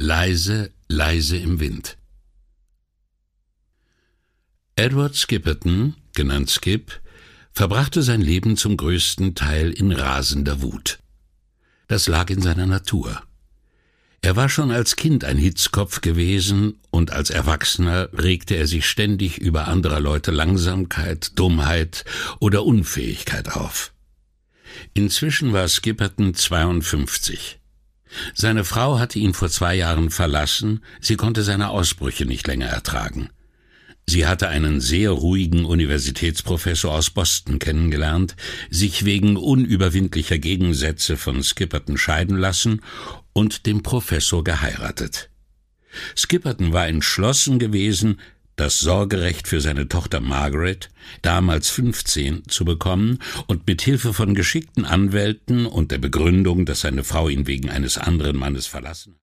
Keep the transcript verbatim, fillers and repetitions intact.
Leise, leise im Wind. Edward Skipperton, genannt Skip, verbrachte sein Leben zum größten Teil in rasender Wut. Das lag in seiner Natur. Er war schon als Kind ein Hitzkopf gewesen, und als Erwachsener regte er sich ständig über anderer Leute Langsamkeit, Dummheit oder Unfähigkeit auf. Inzwischen war Skipperton zweiundfünfzig. Seine Frau hatte ihn vor zwei Jahren verlassen, sie konnte seine Ausbrüche nicht länger ertragen. Sie hatte einen sehr ruhigen Universitätsprofessor aus Boston kennengelernt, sich wegen unüberwindlicher Gegensätze von Skipperton scheiden lassen und den Professor geheiratet. Skipperton war entschlossen gewesen, das Sorgerecht für seine Tochter Margaret, damals fünfzehn, zu bekommen und mit Hilfe von geschickten Anwälten und der Begründung, dass seine Frau ihn wegen eines anderen Mannes verlassen